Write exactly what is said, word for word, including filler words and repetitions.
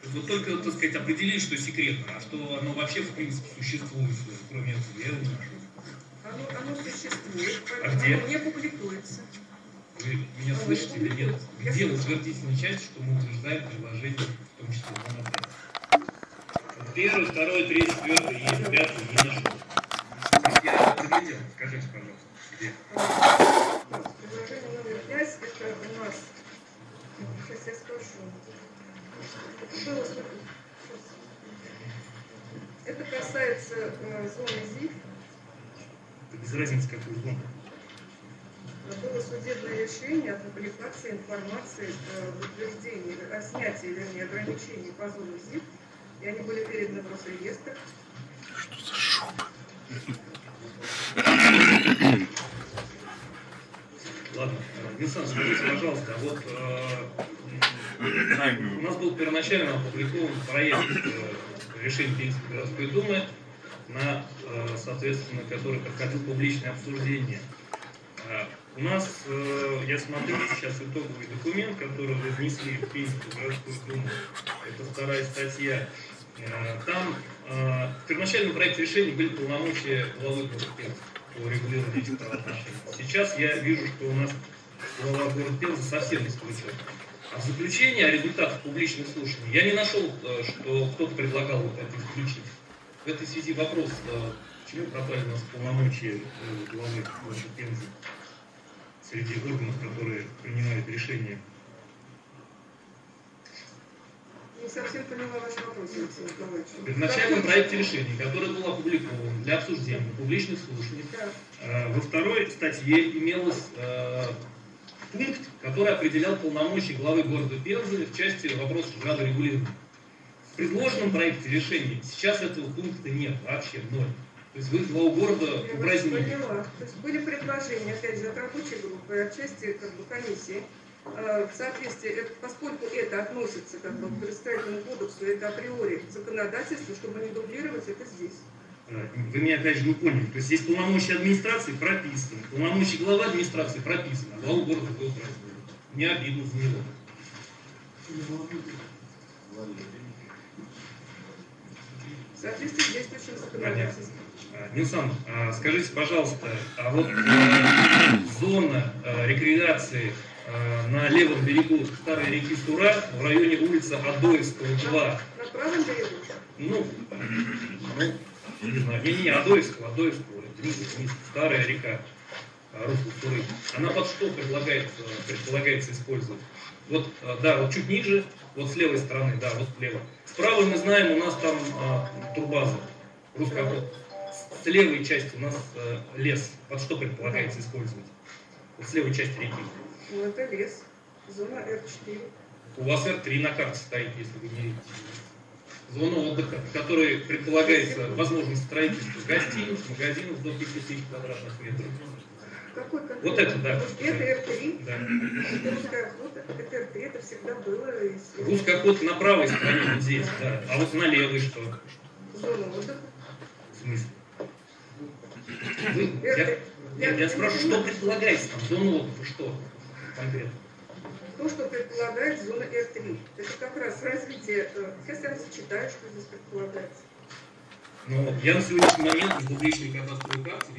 Вот только, так сказать, определили, что секретно, а что оно вообще, в принципе, существует, кроме этого, я его не нашел. Оно, оно существует, А где? оно не публикуется. Вы меня оно слышите или нет? Я Где в слышу. утвердительной части, что мы утверждаем предложение, в том числе номер пять? Первый, второй, третий, четвертый и пятый не нашел. Я проглядел, скажите, пожалуйста, где? Предложение номер пять, это у нас, сейчас я скажу, было, это касается э, зоны ЗИФ. Это без разницы, какую зону. Было судебное решение о публикации информации в утверждении, о снятии, вернее, ограничений по зоне ЗИФ, и они были переданы в Росреестр. Что за жопа? Ладно, Винсан, скажите, пожалуйста, а вот э, у нас был первоначально опубликован проект э, решения Пензенской городской думы, на, э, соответственно, который проходил публичное обсуждение. Э, у нас, э, я смотрю сейчас итоговый документ, который вы внесли в Пензенскую городскую думу. Это вторая статья. Э, там э, в первоначальном проекте решения были полномочия главы города Пензы по регулированию этих правоотношений. Сейчас я вижу, что у нас глава города Пензы совсем исключен. А в заключении о результатах публичных слушаний я не нашел, что кто-то предлагал вот это исключить. В этой связи вопрос, почему пропали у нас полномочия главы города Пензы среди органов, которые принимают решения. Не совсем поняла ваш вопрос, Алексей Николаевич. В первоначальном проекте решения, который был опубликован для обсуждения публичных слушаний, да. Во второй статье имелось э, пункт, который определял полномочия главы города Пензы в части вопросов градорегулирования. В предложенном проекте решения сейчас этого пункта нет вообще, ноль. То есть вы главу города упразднили. Поняла. То есть были предложения, опять же, от рабочей группы, от части как бы, комиссии. В соответствии, поскольку это относится как бы, к представительному кодексу, это априори законодательство, чтобы не дублировать это здесь. Вы меня опять же не поняли. То есть здесь полномочия администрации прописаны, полномочия главы администрации прописаны, а главу города вы упразднили. Мне обидно за него. В соответствии с действующим законодательством. Нилсан, скажите, пожалуйста, а вот э, зона э, рекреации э, на левом берегу старой реки Сура в районе улицы Адоевского, два. На правом берегу? Ну, ну, не знаю, не, не, Адоевского, Адоевского, вниз, вниз, старая река русло Суры. Она под что предлагается, предполагается использовать? Вот, да, вот чуть ниже, вот с левой стороны, да, вот слева. Справа мы знаем, у нас там а, турбаза, русскоохот. С левой части у нас а, лес. Под что предполагается использовать? Вот с левой части реки. Ну, это лес. Зона Эр четыре. У вас Эр три на карте стоит, если вы не видите. Зона отдыха, в которой предполагается возможность строительства гостиниц, магазинов до пяти тысяч квадратных метров. Какой Вот это, да. Это Эр три. Да. Это русская охота. Это Эр три, это всегда было. Русская охота на правой стороне, вот здесь, да. А вот на левой что? Зона отдыха. В смысле? Вы, я, я, я спрашиваю, что предполагается там? Зона отдыха, что конкретно? То, что предполагает зона Эр три. Это как раз развитие. Сейчас я зачитаю, что здесь предполагается. Но я на сегодняшний момент из публичной кадастровой карты